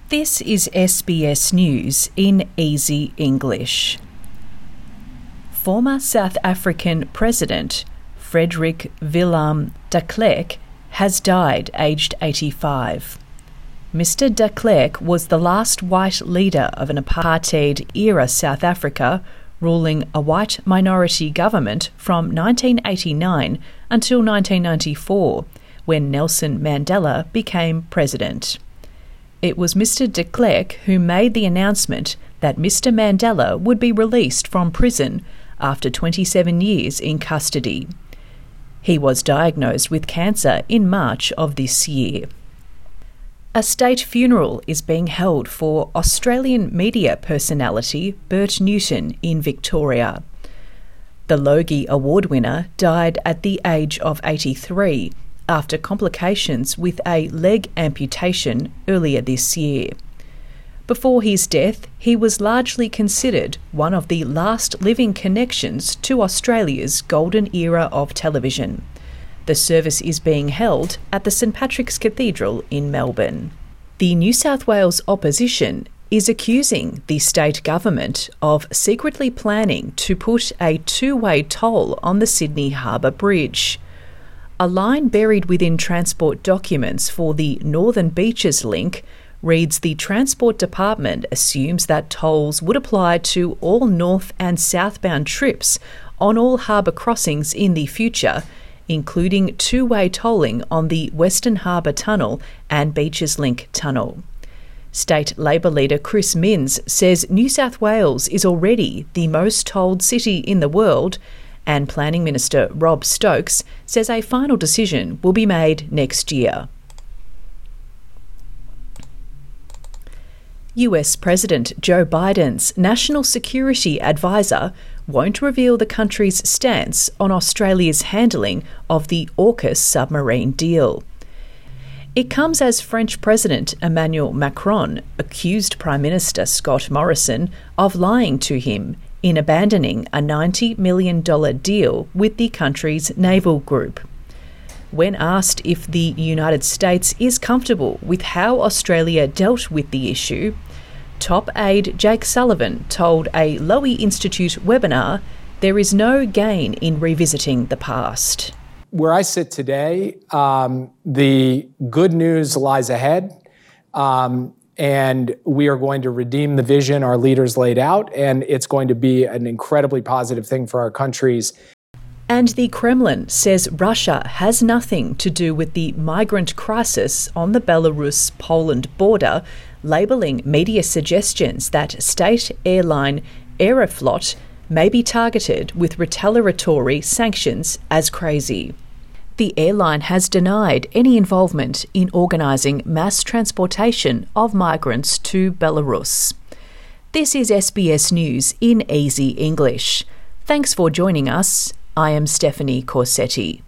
This is SBS News in Easy English. Former South African President Frederik Willem de Klerk has died aged 85. Mr de Klerk was the last white leader of an apartheid-era South Africa, ruling a white minority government from 1989 until 1994, when Nelson Mandela became president. It was Mr de Klerk who made the announcement that Mr Mandela would be released from prison after 27 years in custody. He was diagnosed with cancer in March of this year. A state funeral is being held for Australian media personality Bert Newton in Victoria. The Logie Award winner died at the age of 83 after complications with a leg amputation earlier this year. Before his death, he was largely considered one of the last living connections to Australia's golden era of television. The service is being held at the St Patrick's Cathedral in Melbourne. The New South Wales opposition is accusing the state government of secretly planning to put a two-way toll on the Sydney Harbour Bridge. A line buried within transport documents for the Northern Beaches link reads the Transport Department assumes that tolls would apply to all north and southbound trips on all harbour crossings in the future, including two-way tolling on the Western Harbour Tunnel and Beaches Link Tunnel. State Labor leader Chris Minns says New South Wales is already the most tolled city in the world, and Planning Minister Rob Stokes says a final decision will be made next year. US President Joe Biden's National Security Advisor won't reveal the country's stance on Australia's handling of the AUKUS submarine deal. It comes as French President Emmanuel Macron accused Prime Minister Scott Morrison of lying to him in abandoning a $90 million deal with the country's naval group. When asked if the United States is comfortable with how Australia dealt with the issue, top aide Jake Sullivan told a Lowy Institute webinar there is no gain in revisiting the past. Where I sit today, the good news lies ahead. And we are going to redeem the vision our leaders laid out, and it's going to be an incredibly positive thing for our countries. And the Kremlin says Russia has nothing to do with the migrant crisis on the Belarus-Poland border, labelling media suggestions that state airline Aeroflot may be targeted with retaliatory sanctions as crazy. The airline has denied any involvement in organising mass transportation of migrants to Belarus. This is SBS News in Easy English. Thanks for joining us. I am Stephanie Corsetti.